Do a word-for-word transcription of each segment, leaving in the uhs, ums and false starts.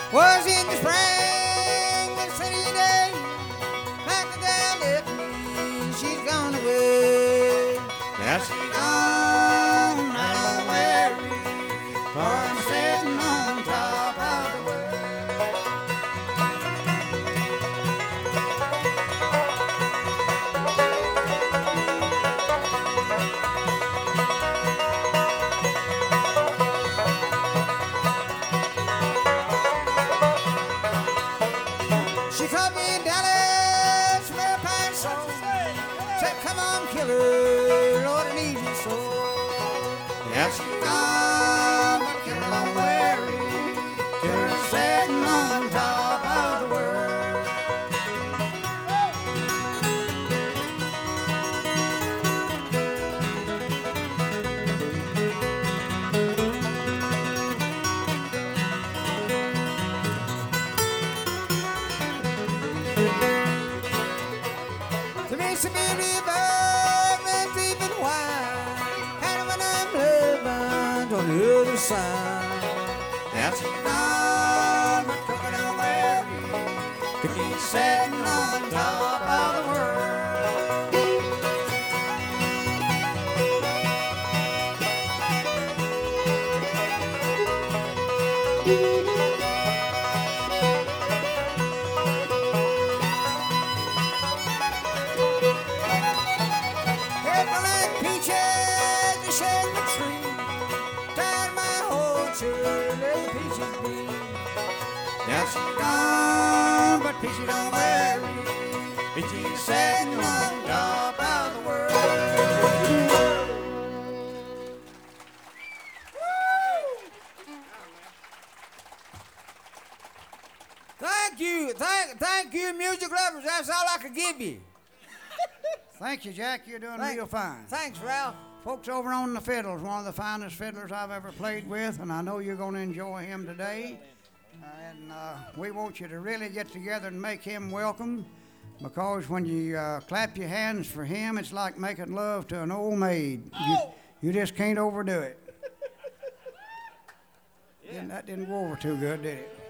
Was in the spring, the sunny day. Like the gal left me, she's gone away. Yes. She's gone, I don't worry, for I'm sitting on top of the world. She called me in Dallas, where I pine soul. Said, come on, killer, Lord, I need you so. Yes. She's gone, but killer, don't worry. Killer's sitting on top of the world. The Mississippi River runs deep and wide, and when I'm living on the other side, Yes. gone, but cook don't worry, to keep sitting on top of the world. Purple like peaches, they shade the tree. Tied my orchard, let the peaches be. Yes. Gone, but peaches don't worry. Peaches sitting on top of the world. Thank you, thank, thank you, music lovers. That's all I could give you. Thank you, Jack. You're doing Thank- real fine. Thanks, Ralph. Folks over on the fiddles, one of the finest fiddlers I've ever played with, and I know you're going to enjoy him today. Uh, and uh, we want you to really get together and make him welcome, because when you uh, clap your hands for him, it's like making love to an old maid. You, you just can't overdo it. Didn't- that didn't go over too good, did it?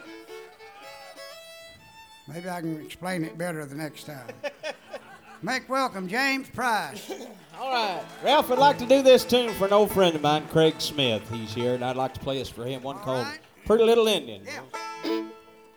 Maybe I can explain it better the next time. Make welcome James Price. All right. Ralph would like to do this tune for an old friend of mine, Craig Smith. He's here, and I'd like to play this for him, one called right. Pretty Little Indian. Yeah.